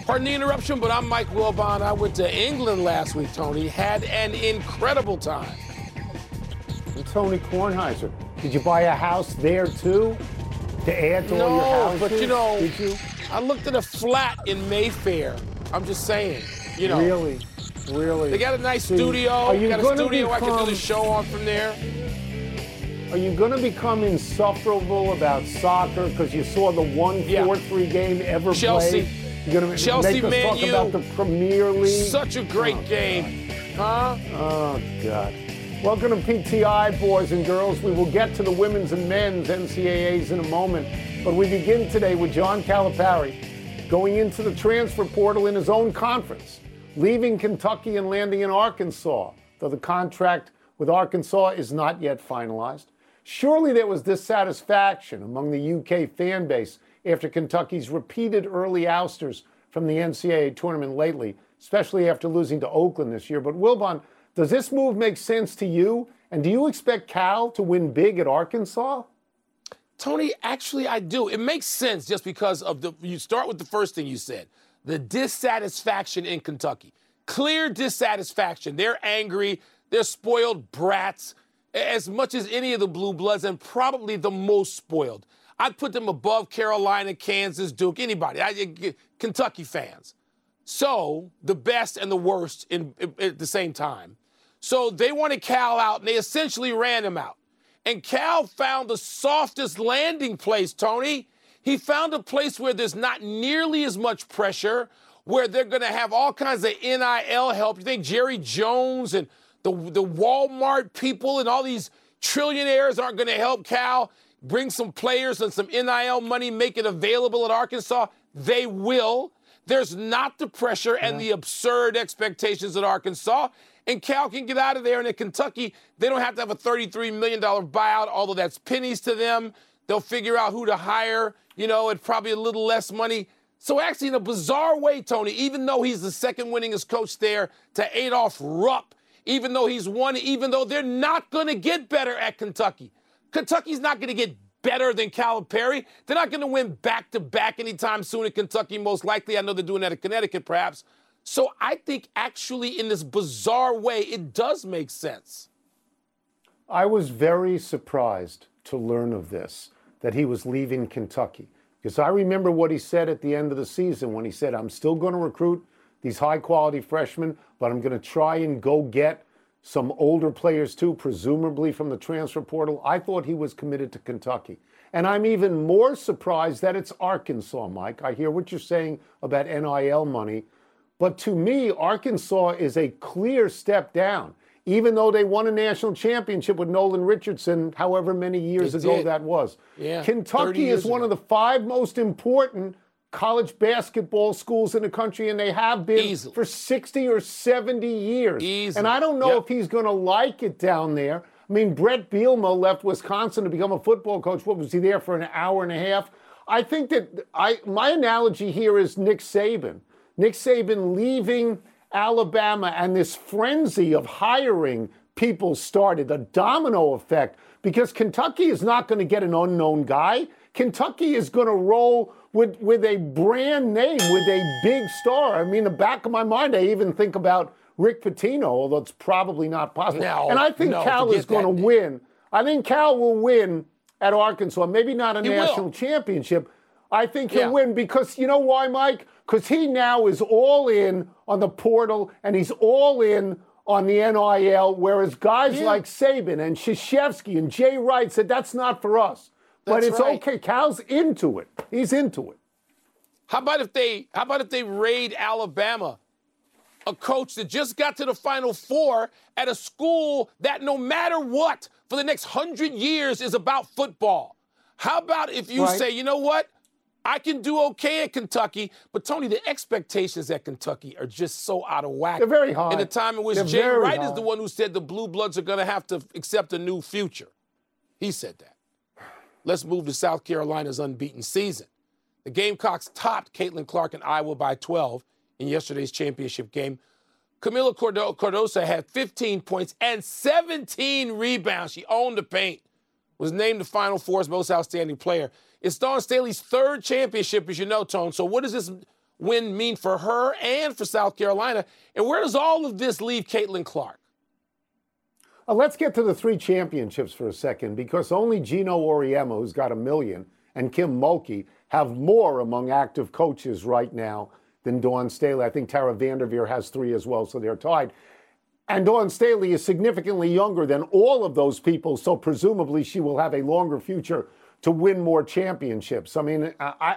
Pardon the interruption, but I'm Mike Wilbon. I went to England last week, Tony. Had an incredible time. And Tony Kornheiser, did you buy a house there too? To add to all your houses? No, but you know, did you? I looked at a flat in Mayfair. I'm just saying, you know. Really? They got a nice studio. Got a studio I can do the show on from there. Are you going to become insufferable about soccer because you saw the 1-4-3 game ever played? You're going to Chelsea, make us talk about the Premier League? Such a great game. God. Oh, God. Welcome to PTI, boys and girls. We will get to the women's and men's NCAAs in a moment. But we begin today with John Calipari going into the transfer portal in his own conference, leaving Kentucky and landing in Arkansas, though the contract with Arkansas is not yet finalized. Surely there was dissatisfaction among the UK fan base after Kentucky's repeated early ousters from the NCAA tournament lately, especially after losing to Oakland this year. But Wilbon, does this move make sense to you? And do you expect Cal to win big at Arkansas? Tony, actually, I do. It makes sense just because of you start with the first thing you said, the dissatisfaction in Kentucky. Clear dissatisfaction. They're angry. They're spoiled brats as much as any of the Blue Bloods, and probably the most spoiled. I'd put them above Carolina, Kansas, Duke, anybody. Kentucky fans. So the best and the worst at the same time. So they wanted Cal out, and they essentially ran him out. And Cal found the softest landing place, Tony. He found a place where there's not nearly as much pressure, where they're going to have all kinds of NIL help. You think Jerry Jones and the Walmart people and all these trillionaires aren't going to help Cal bring some players and some NIL money, make it available at Arkansas? They will. There's not the pressure and the absurd expectations at Arkansas. And Cal can get out of there. And at Kentucky, they don't have to have a $33 million buyout, although that's pennies to them. They'll figure out who to hire, at probably a little less money. So actually, in a bizarre way, Tony, even though he's the second winningest coach there to Adolph Rupp, even though he's won, even though they're not going to get better at Kentucky. Kentucky's not going to get better than Calipari. They're not going to win back-to-back anytime soon at Kentucky, most likely. I know they're doing that at Connecticut, perhaps. So I think actually in this bizarre way, it does make sense. I was very surprised to learn of this, that he was leaving Kentucky. Because I remember what he said at the end of the season when he said, I'm still going to recruit these high-quality freshmen, but I'm going to try and go get some older players too, presumably from the transfer portal. I thought he was committed to Kentucky. And I'm even more surprised that it's Arkansas, Mike. I hear what you're saying about NIL money. But to me, Arkansas is a clear step down, even though they won a national championship with Nolan Richardson, however many years ago that was. Yeah, Kentucky is one of the 5 most important college basketball schools in the country, and they have been for 60 or 70 years. And I don't know if he's going to like it down there. I mean, Brett Bielema left Wisconsin to become a football coach. What, was he there for an hour and a half? I think that my analogy here is Nick Saban. Nick Saban leaving Alabama, and this frenzy of hiring people started, a domino effect, because Kentucky is not going to get an unknown guy. Kentucky is going to roll with a brand name, with a big star. I mean, in the back of my mind, I even think about Rick Pitino, although it's probably not possible. And I think Cal is going to win. I think Cal will win at Arkansas. Maybe not a national championship. I think he'll win because, you know why, Mike? Because he now is all in on the portal and he's all in on the NIL, whereas guys like Saban and Krzyzewski and Jay Wright said that's not for us. But it's okay. Cal's into it. He's into it. How about if they raid Alabama? A coach that just got to the Final Four at a school that no matter what, for the next 100 years is about football. How about if you say, you know what? I can do okay at Kentucky, but Tony, the expectations at Kentucky are just so out of whack. They're very high. In a time in which Jay Wright is the one who said the Blue Bloods are going to have to accept a new future. He said that. Let's move to South Carolina's unbeaten season. The Gamecocks topped Caitlin Clark and Iowa by 12 in yesterday's championship game. Camila Cardoso had 15 points and 17 rebounds. She owned the paint. Was named the Final Four's most outstanding player. It's Dawn Staley's 3rd championship, as you know, Tone. So what does win mean for her and for South Carolina? And where does all of this leave Caitlin Clark? Let's get to the 3 championships for a second, because only Gino Auriemma, who's got 1 million, and Kim Mulkey have more among active coaches right now than Dawn Staley. I think Tara Vanderveer has 3 as well, so they're tied. And Dawn Staley is significantly younger than all of those people, so presumably she will have a longer future to win more championships. I mean,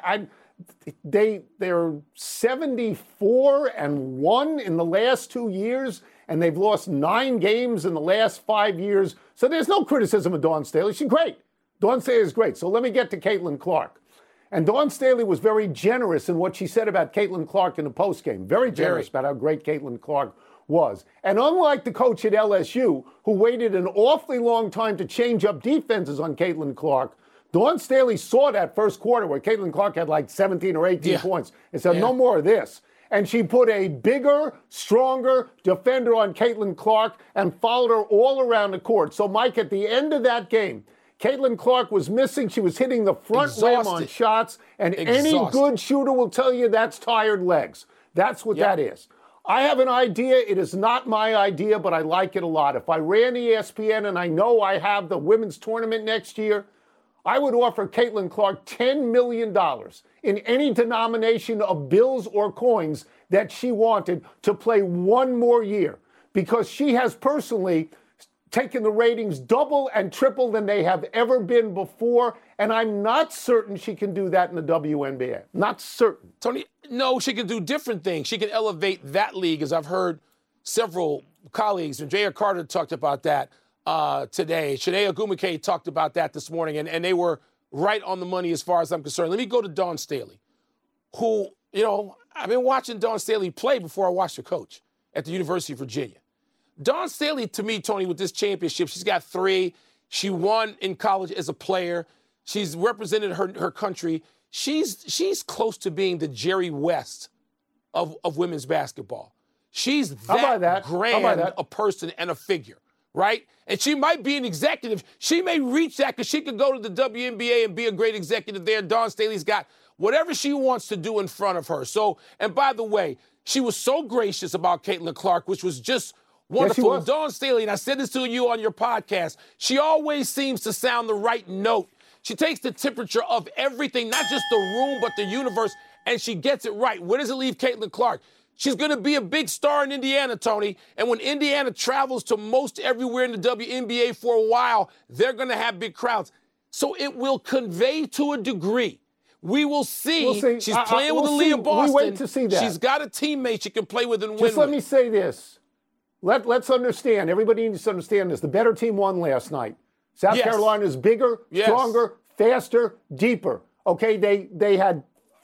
they're 74-1 in the last 2 years, and they've lost 9 games in the last 5 years. So there's no criticism of Dawn Staley. She's great. Dawn Staley is great. So let me get to Caitlin Clark. And Dawn Staley was very generous in what she said about Caitlin Clark in the postgame. Very generous about how great Caitlin Clark was. And unlike the coach at LSU, who waited an awfully long time to change up defenses on Caitlin Clark, Dawn Staley saw that first quarter where Caitlin Clark had like 17 or 18 points and said, no more of this. And she put a bigger, stronger defender on Caitlin Clark and followed her all around the court. So, Mike, at the end of that game, Caitlin Clark was missing. She was hitting the front rim on shots. And any good shooter will tell you that's tired legs. That's what that is. I have an idea. It is not my idea, but I like it a lot. If I ran ESPN and I know I have the women's tournament next year, I would offer Caitlin Clark $10 million in any denomination of bills or coins that she wanted to play 1 more year, because she has personally taken the ratings double and triple than they have ever been before, and I'm not certain she can do that in the WNBA. Not certain. Tony, no, she can do different things. She can elevate that league, as I've heard several colleagues, and Jaya Carter talked about that today. Shanae Ogumike talked about that this morning, and they were right on the money as far as I'm concerned. Let me go to Dawn Staley, who, you know, I've been watching Dawn Staley play before I watched her coach at the University of Virginia. Dawn Staley, to me, Tony, with this championship, she's got 3. She won in college as a player. She's represented her country. She's close to being the Jerry West of women's basketball. She's that grand a person and a figure, right? And she might be an executive. She may reach that because she could go to the WNBA and be a great executive there. Dawn Staley's got whatever she wants to do in front of her. So, and by the way, she was so gracious about Caitlin Clark, which was just wonderful. Yes, Dawn Staley, and I said this to you on your podcast, she always seems to sound the right note. She takes the temperature of everything, not just the room, but the universe, and she gets it right. Where does it leave Caitlin Clark? She's going to be a big star in Indiana, Tony. And when Indiana travels to most everywhere in the WNBA for a while, they're going to have big crowds. So it will convey to a degree. We will see. We'll see. She's playing with Aaliyah Boston. We wait to see that. She's got a teammate she can play with and win with. Just let me say this. Let's understand. Everybody needs to understand this. The better team won last night. South Carolina is bigger, stronger, faster, deeper. Okay, they had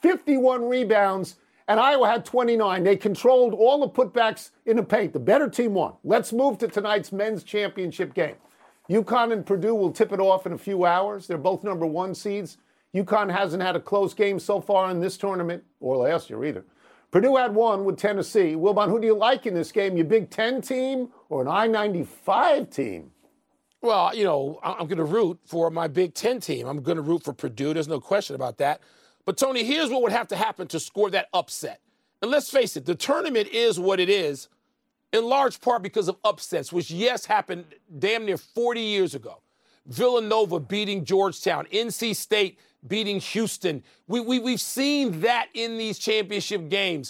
51 rebounds, and Iowa had 29. They controlled all the putbacks in the paint. The better team won. Let's move to tonight's men's championship game. UConn and Purdue will tip it off in a few hours. They're both number 1 seeds. UConn hasn't had a close game so far in this tournament, or last year either. Purdue had 1 with Tennessee. Wilbon, who do you like in this game? Your Big Ten team or an I-95 team? Well, you know, I'm going to root for my Big Ten team. I'm going to root for Purdue. There's no question about that. But, Tony, here's what would have to happen to score that upset. And let's face it, the tournament is what it is in large part because of upsets, which, yes, happened damn near 40 years ago. Villanova beating Georgetown, NC State beating Houston. We've seen that in these championship games.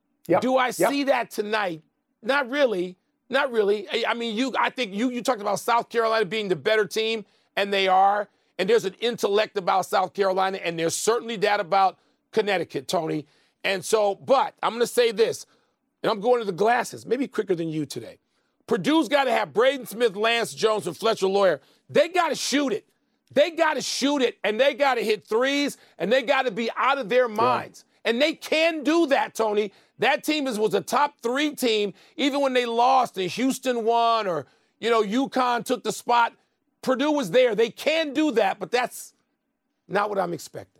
Do I see that tonight? Not really. Not really. I mean, I think you talked about South Carolina being the better team, and they are. And there's an intellect about South Carolina, and there's certainly that about Connecticut, Tony. And so, but I'm going to say this, and I'm going to the glasses, maybe quicker than you today. Purdue's got to have Braden Smith, Lance Jones, and Fletcher Loyer. They got to shoot it. They got to shoot it, and they got to hit threes, and they got to be out of their minds. Yeah. And they can do that, Tony. That team was a top 3 team, even when they lost and Houston won or, you know, UConn took the spot. Purdue was there. They can do that, but that's not what I'm expecting.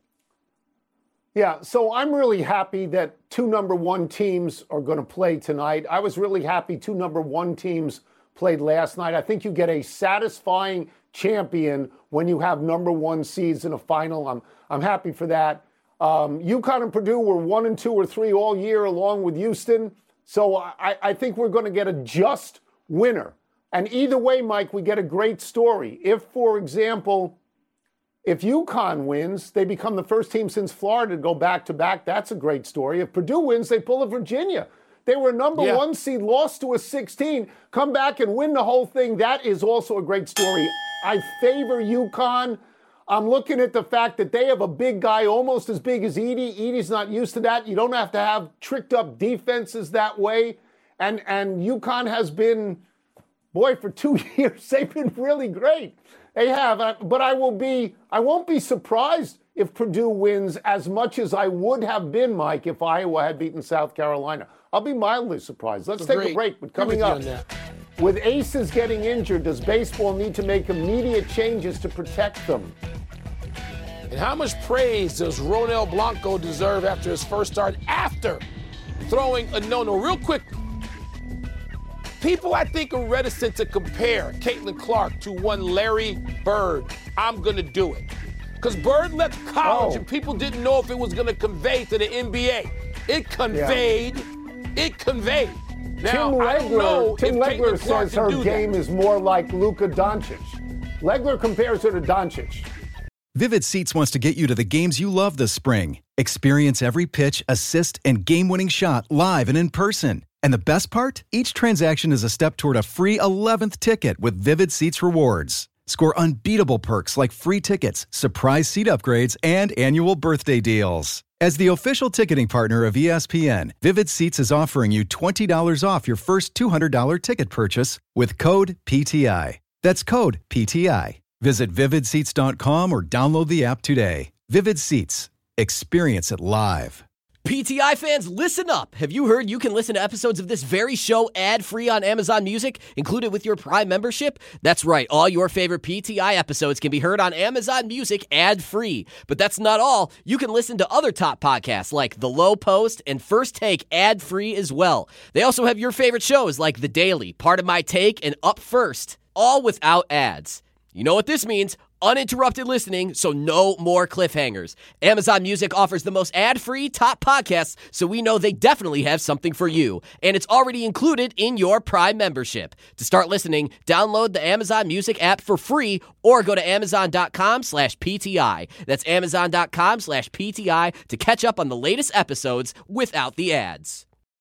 Yeah, so I'm really happy that 2 number 1 teams are going to play tonight. I was really happy 2 number 1 teams played last night. I think you get a satisfying champion when you have number 1 seeds in a final. I'm happy for that. UConn and Purdue were 1 and 2 or 3 all year, along with Houston. So I think we're going to get a just winner. And either way, Mike, we get a great story. If, for example, if UConn wins, they become the first team since Florida to go back-to-back. That's a great story. If Purdue wins, they pull a Virginia. They were number 1 seed, lost to a 16, come back and win the whole thing. That is also a great story. I favor UConn. I'm looking at the fact that they have a big guy almost as big as Edey. Edey's not used to that. You don't have to have tricked up defenses that way. And UConn has been, boy, for 2 years, they've been really great. They have. But I won't be surprised if Purdue wins as much as I would have been, Mike, if Iowa had beaten South Carolina. I'll be mildly surprised. Let's take a break. But coming up, with aces getting injured, does baseball need to make immediate changes to protect them? And how much praise does Ronel Blanco deserve after his first start after throwing a no-no? Real quick, people I think are reticent to compare Caitlin Clark to one Larry Bird. I'm going to do it. Because Bird left college and people didn't know if it was going to convey to the NBA. It conveyed. It conveyed. Now, Tim Legler says her game is more like Luka Doncic. Legler compares her to Doncic. Vivid Seats wants to get you to the games you love this spring. Experience every pitch, assist, and game-winning shot live and in person. And the best part? Each transaction is a step toward a free 11th ticket with Vivid Seats rewards. Score unbeatable perks like free tickets, surprise seat upgrades, and annual birthday deals. As the official ticketing partner of ESPN, Vivid Seats is offering you $20 off your first $200 ticket purchase with code PTI. That's code PTI. Visit vividseats.com or download the app today. Vivid Seats. Experience it live. PTI fans, listen up. Have you heard you can listen to episodes of this very show ad-free on Amazon Music, included with your Prime membership? That's right. All your favorite PTI episodes can be heard on Amazon Music ad-free. But that's not all. You can listen to other top podcasts like The Low Post and First Take ad-free as well. They also have your favorite shows like The Daily, Part of My Take, and Up First, all without ads. You know what this means? Uninterrupted listening, so no more cliffhangers. Amazon Music offers the most ad-free top podcasts, so we know they definitely have something for you. And it's already included in your Prime membership. To start listening, download the Amazon Music app for free or go to amazon.com/PTI. That's amazon.com/PTI to catch up on the latest episodes without the ads.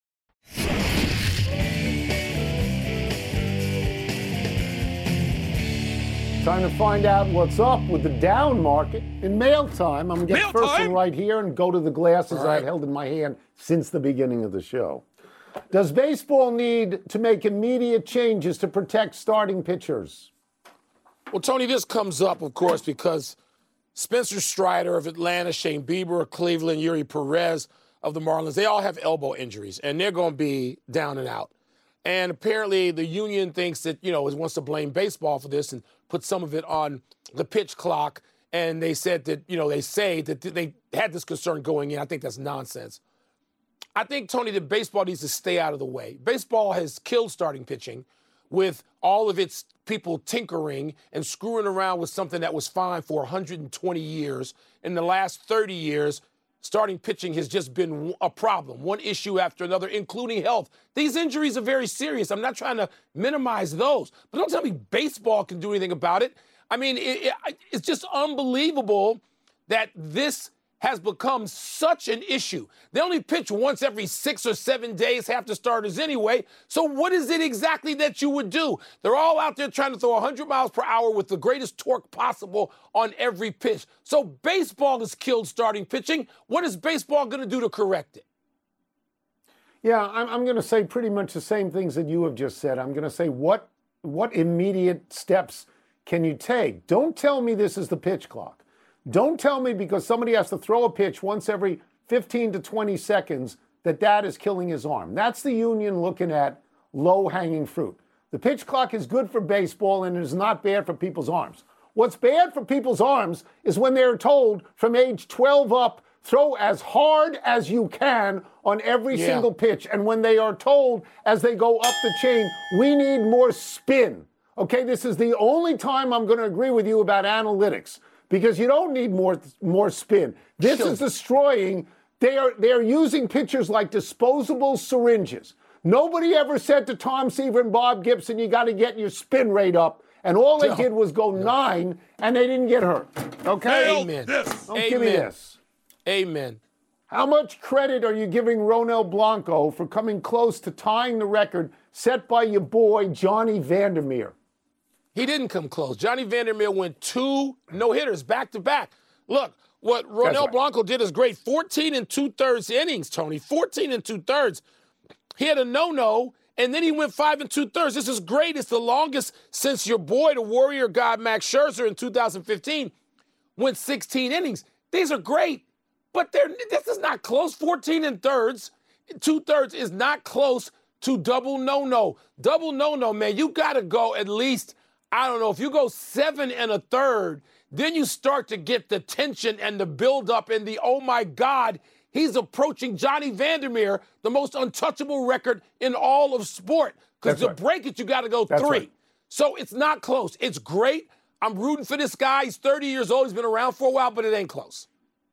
Trying to find out what's up with the down market in mail time. I'm going to get the first one right here and go to the glasses I held in my hand since the beginning of the show. Does baseball need to make immediate changes to protect starting pitchers? Well, Tony, this comes up, of course, because Spencer Strider of Atlanta, Shane Bieber of Cleveland, Yuri Perez of the Marlins, they all have elbow injuries, and they're going to be down and out. And apparently the union thinks that, it wants to blame baseball for this and put some of it on the pitch clock. And they said that, they say that they had this concern going in. I think that's nonsense. I think, Tony, that baseball needs to stay out of the way. Baseball has killed starting pitching with all of its people tinkering and screwing around with something that was fine for 120 years. In the last 30 years, starting pitching has just been a problem, one issue after another, including health. These injuries are very serious. I'm not trying to minimize those, but don't tell me baseball can do anything about it. I mean, it's just unbelievable that this has become such an issue. They only pitch once every 6 or 7 days, half the starters anyway. So what is it exactly that you would do? They're all out there trying to throw 100 miles per hour with the greatest torque possible on every pitch. So baseball has killed starting pitching. What is baseball going to do to correct it? Yeah, I'm going to say pretty much the same things that you have just said. I'm going to say what immediate steps can you take? Don't tell me this is the pitch clock. Don't tell me because somebody has to throw a pitch once every 15 to 20 seconds that is killing his arm. That's the union looking at low-hanging fruit. The pitch clock is good for baseball and it is not bad for people's arms. What's bad for people's arms is when they're told from age 12 up, throw as hard as you can on every single pitch. And when they are told as they go up the chain, we need more spin. Okay, this is the only time I'm going to agree with you about analytics. because you don't need more spin. This is destroying. They are using pitchers like disposable syringes. Nobody ever said to Tom Seaver and Bob Gibson, you got to get your spin rate up. And all they did was go 9, and they didn't get hurt. Okay? Amen. Don't give me this. Amen. How much credit are you giving Ronel Blanco for coming close to tying the record set by your boy, Johnny Vandermeer? He didn't come close. Johnny Vandermeer went 2 no-hitters back-to-back. Look, what Ronel Blanco did is great. 14 2/3 innings, Tony. 14 2/3. He had a no-no, and then he went 5 2/3. This is great. It's the longest since your boy, the Warrior god Max Scherzer in 2015, went 16 innings. These are great, but this is not close. 14 2/3 is not close to double no-no. Double no-no, man, you got to go at least, I don't know, if you go 7 1/3, then you start to get the tension and the buildup and the, oh, my God, he's approaching Johnny Vandermeer, the most untouchable record in all of sport. Because to break it, you got to go 3. Right. So it's not close. It's great. I'm rooting for this guy. He's 30 years old. He's been around for a while, but it ain't close.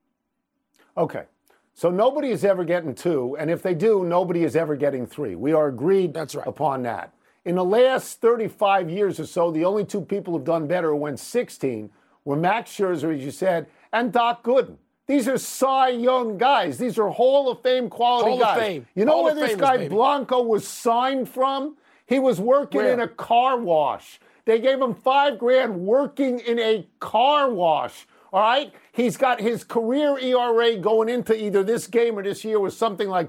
Okay. So nobody is ever getting 2, and if they do, nobody is ever getting 3. We are agreed upon that. In the last 35 years or so, the only 2 people who've done better who went 16 were Max Scherzer, as you said, and Doc Gooden. These are Cy Young guys. These are Hall of Fame quality guys. Hall of Fame. You know where this guy Blanco was signed from? He was working in a car wash. They gave him $5,000 working in a car wash. All right? He's got his career ERA going into either this game or this year was something like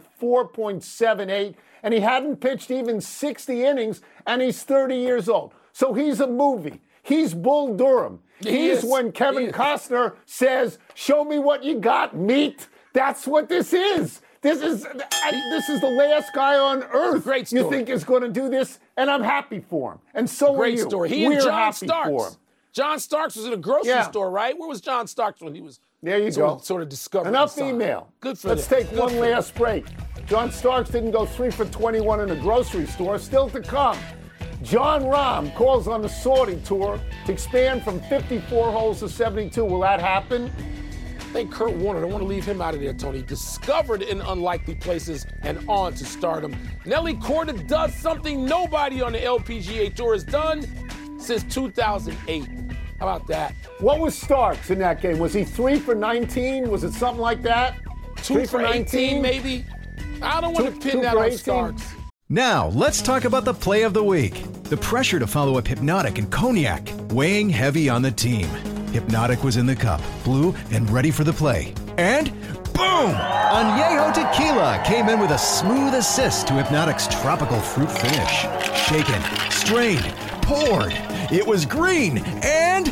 4.78, and he hadn't pitched even 60 innings, and he's 30 years old. So he's a movie. He's Bull Durham. He's when Kevin Costner says, show me what you got, meat. That's what this is. This is the last guy on earth you think is going to do this, and I'm happy for him. And so are you. Great story. He and John Starks. John Starks was in a grocery store, right? Where was John Starks when he was sort of discovered? Enough email. Good for Let's take one last break. John Starks didn't go 3 for 21 in a grocery store. Still to come. John Rahm calls on the Saudi tour to expand from 54 holes to 72. Will that happen? I think Kurt Warner, I don't want to leave him out of there, Tony. Discovered in unlikely places and on to stardom. Nelly Korda does something nobody on the LPGA Tour has done since 2008. How about that? What was Starks in that game? Was he 3 for 19? Was it something like that? 2 for 18, maybe? I don't want to pin that on Starks. Now, let's talk about the play of the week. The pressure to follow up Hypnotic and Cognac, weighing heavy on the team. Hypnotic was in the cup, blue, and ready for the play. And boom! Añejo Tequila came in with a smooth assist to Hypnotic's tropical fruit finish. Shaken, strained, poured. It was green and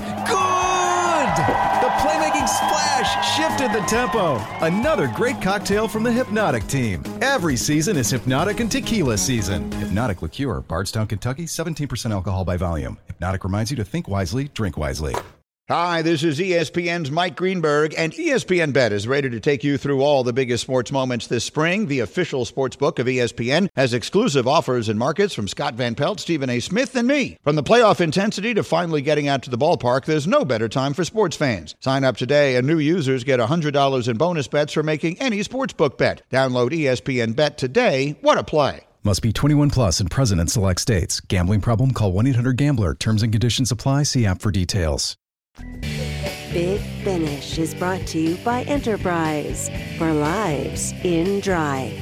good! The playmaking splash shifted the tempo. Another great cocktail from the Hypnotic team. Every season is Hypnotic and Tequila season. Hypnotic Liqueur, Bardstown, Kentucky, 17% alcohol by volume. Hypnotic reminds you to think wisely, drink wisely. Hi, this is ESPN's Mike Greenberg, and ESPN Bet is ready to take you through all the biggest sports moments this spring. The official sports book of ESPN has exclusive offers and markets from Scott Van Pelt, Stephen A. Smith, and me. From the playoff intensity to finally getting out to the ballpark, there's no better time for sports fans. Sign up today, and new users get $100 in bonus bets for making any sportsbook bet. Download ESPN Bet today. What a play. Must be 21 plus and present in select states. Gambling problem? Call 1-800-GAMBLER. Terms and conditions apply. See app for details. Big Finish is brought to you by Enterprise for lives in drive.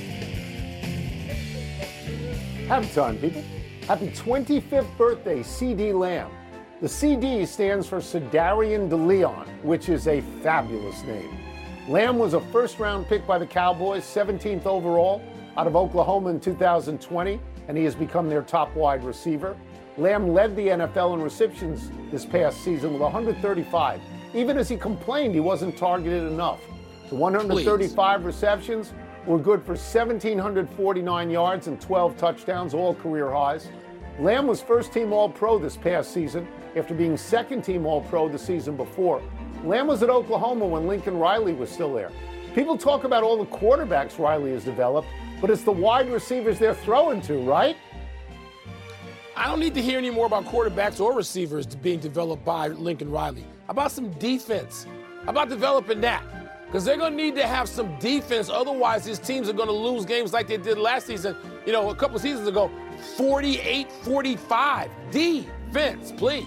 Happy time, people. Happy 25th birthday, C.D. Lamb. The C.D. stands for Cedarian DeLeon, which is a fabulous name. Lamb was a first-round pick by the Cowboys, 17th overall, out of Oklahoma in 2020, and he has become their top wide receiver. Lamb led the NFL in receptions this past season with 135, even as he complained he wasn't targeted enough. The 135 receptions were good for 1,749 yards and 12 touchdowns, all career highs. Lamb was first-team All-Pro this past season after being second-team All-Pro the season before. Lamb was at Oklahoma when Lincoln Riley was still there. People talk about all the quarterbacks Riley has developed, but it's the wide receivers they're throwing to, right? I don't need to hear any more about quarterbacks or receivers being developed by Lincoln Riley. How about some defense? How about developing that? Because they're going to need to have some defense. Otherwise, these teams are going to lose games like they did last season, a couple seasons ago, 48-45. Defense, please.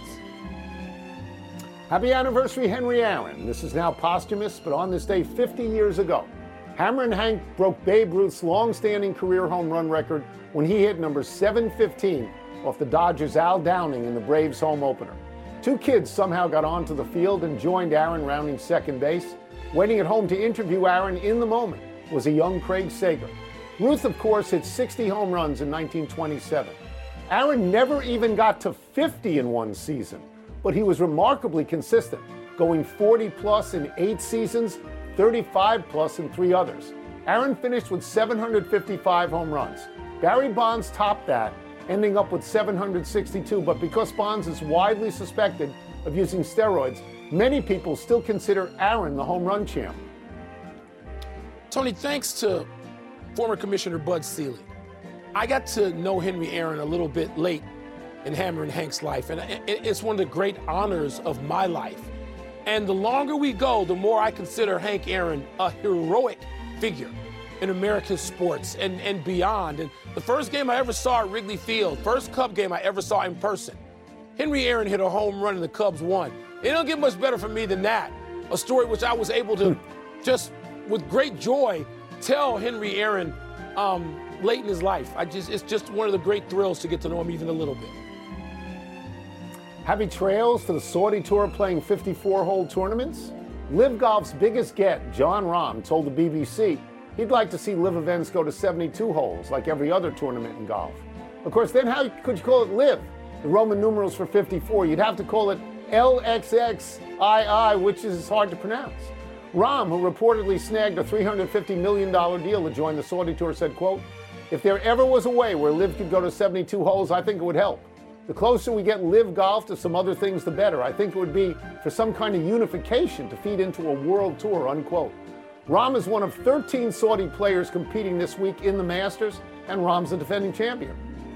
Happy anniversary, Henry Aaron. This is now posthumous, but on this day 50 years ago, Hammer and Hank broke Babe Ruth's long-standing career home run record when he hit number 715 off the Dodgers' Al Downing in the Braves home opener. Two kids somehow got onto the field and joined Aaron rounding second base. Waiting at home to interview Aaron in the moment was a young Craig Sager. Ruth, of course, hit 60 home runs in 1927. Aaron never even got to 50 in one season, but he was remarkably consistent, going 40-plus in 8 seasons, 35-plus in 3 others. Aaron finished with 755 home runs. Barry Bonds topped that, ending up with 762, but because Bonds is widely suspected of using steroids, many people still consider Aaron the home run champ. Tony, thanks to former Commissioner Bud Selig, I got to know Henry Aaron a little bit late in Hammer and Hank's life, and it's one of the great honors of my life. And the longer we go, the more I consider Hank Aaron a heroic figure in American sports and beyond. And the first game I ever saw at Wrigley Field, first Cub game I ever saw in person, Henry Aaron hit a home run and the Cubs won. It don't get much better for me than that. A story which I was able to just, with great joy, tell Henry Aaron late in his life. It's just one of the great thrills to get to know him even a little bit. Happy trails to the Saudi Tour playing 54-hole tournaments? Live Golf's biggest get, Jon Rahm, told the BBC he'd like to see Live events go to 72 holes like every other tournament in golf. Of course, then how could you call it Live? The Roman numerals for 54. You'd have to call it LXXII, which is hard to pronounce. Rahm, who reportedly snagged a $350 million deal to join the Saudi Tour, said, quote, "If there ever was a way where Live could go to 72 holes, I think it would help. The closer we get Live Golf to some other things, the better. I think it would be for some kind of unification to feed into a world tour," unquote. Rahm is one of 13 Saudi players competing this week in the Masters, and Rahm's the defending champion.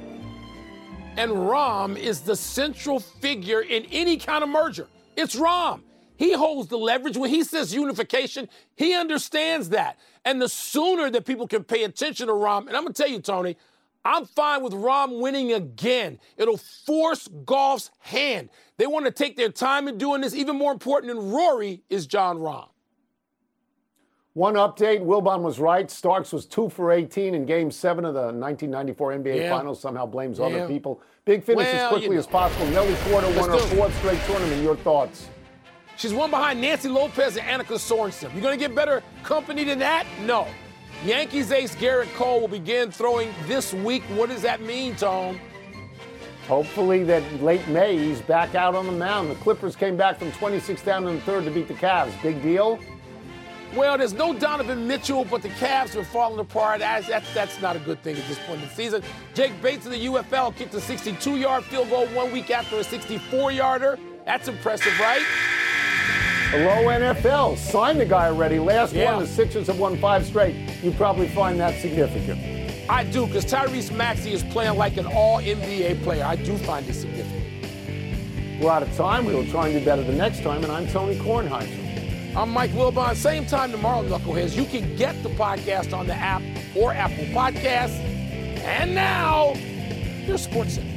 And Rahm is the central figure in any kind of merger. It's Rahm. He holds the leverage. When he says unification, he understands that. And the sooner that people can pay attention to Rahm, and I'm going to tell you, Tony, I'm fine with Rahm winning again. It'll force golf's hand. They want to take their time in doing this. Even more important than Rory is Jon Rahm. One update, Wilbon was right. Starks was 2 for 18 in Game 7 of the 1994 NBA Finals. Somehow blames other people. Big finish as quickly as possible. Nelly Porter won her 4th straight tournament. Your thoughts? She's one behind Nancy Lopez and Annika Sorensen. You going to get better company than that? No. Yankees ace Garrett Cole will begin throwing this week. What does that mean, Tone? Hopefully that late May he's back out on the mound. The Clippers came back from 26 down in the 3rd to beat the Cavs. Big deal? Well, there's no Donovan Mitchell, but the Cavs are falling apart. That's not a good thing at this point in the season. Jake Bates of the UFL kicked a 62-yard field goal 1 week after a 64-yarder. That's impressive, right? Hello, NFL. Sign the guy already. Last one, the Sixers have won 5 straight. You probably find that significant. I do, because Tyrese Maxey is playing like an all-NBA player. I do find it significant. We're out of time. We will try and do better the next time, and I'm Tony Kornheiser. I'm Mike Wilbon. Same time tomorrow, Knuckleheads. You can get the podcast on the app or Apple Podcasts. And now, your Sports Center.